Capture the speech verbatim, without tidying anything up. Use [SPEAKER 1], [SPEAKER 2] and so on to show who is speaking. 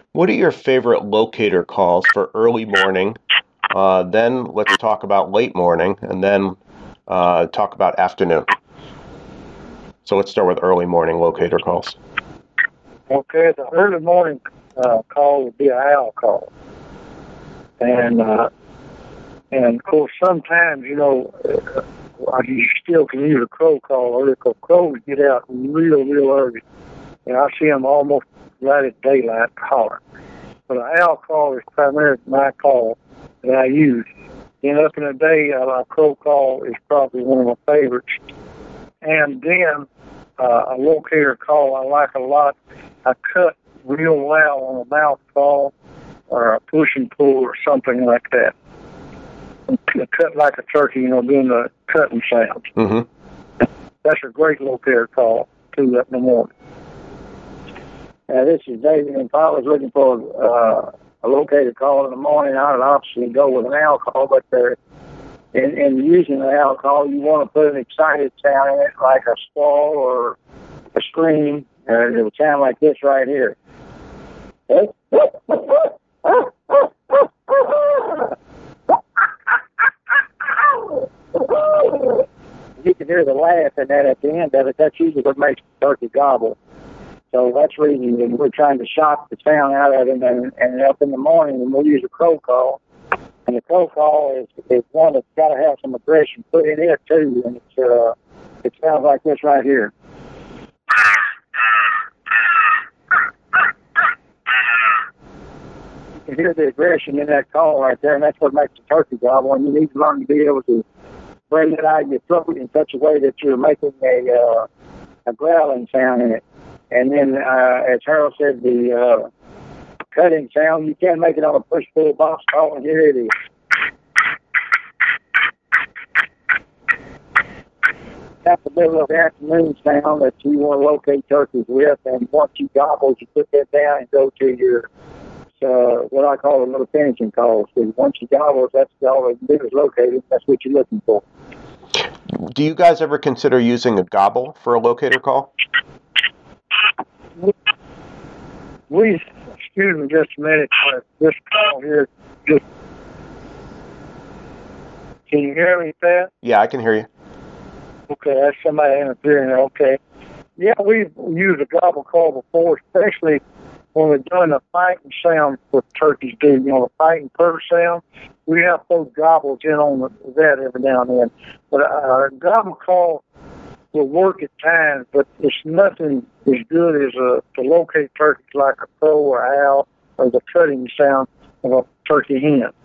[SPEAKER 1] What are your favorite locator calls for early morning? Uh, then let's talk about late morning, and then uh, talk about afternoon. So let's start with early morning locator calls.
[SPEAKER 2] Okay, the early morning uh, call would be an owl call. And, uh, and of course, sometimes, you know, uh, you still can use a crow call early because crows get out real, real early. And I see them almost right at daylight calling. But an owl call is primarily my call that I use. Then up in the day, uh, a crow call is probably one of my favorites. And then uh, a locator call I like a lot. I cut real loud on a mouth call or a push and pull or something like that. Cut like a turkey, you know, doing the cutting sounds.
[SPEAKER 1] Mm-hmm.
[SPEAKER 2] That's a great locator call, too, up in the morning. Uh, this is David, and if I was looking for uh, a locator call in the morning, I would obviously go with an owl call, but uh, in, in using an owl call, you want to put an excited sound in it, like a squall or a scream. Uh, it would sound like this right here. You can hear the laugh in that at the end of it. That's usually what makes the turkey gobble. So that's the reason that we're trying to shock the sound out of it. And, and up in the morning, when we use a crow call, and the crow call is, is one that's got to have some aggression put in it, too. And it's, uh, it sounds like this right here. You can hear the aggression in that call right there, and that's what makes the turkey gobble. And you need to learn to be able to bring it out of your throat in such a way that you're making a uh, a growling sound in it. And then, uh, as Harold said, the uh, cutting sound, you can make it on a push-pull box call, and here it is. That's the middle of the afternoon sound that you want to locate turkeys with, and once you gobble, you put that down and go to your Uh, what I call a little finishing calls. Because once you gobble, that's all it do is located. That's what you're looking for.
[SPEAKER 1] Do you guys ever consider using a gobble for a locator call?
[SPEAKER 2] We, excuse me just a minute, but this call here, just, can you hear me, Pat?
[SPEAKER 1] Yeah, I can hear you.
[SPEAKER 2] Okay, that's somebody interfering. Okay. Yeah, we've used a gobble call before, especially when we're doing the fighting sound what turkeys do, you know, the fighting purr sound. We have those gobbles in on the, that every now and then. But uh, a gobble call will work at times, but it's nothing as good as uh, to locate turkeys like a crow or owl or the cutting sound of a turkey hen.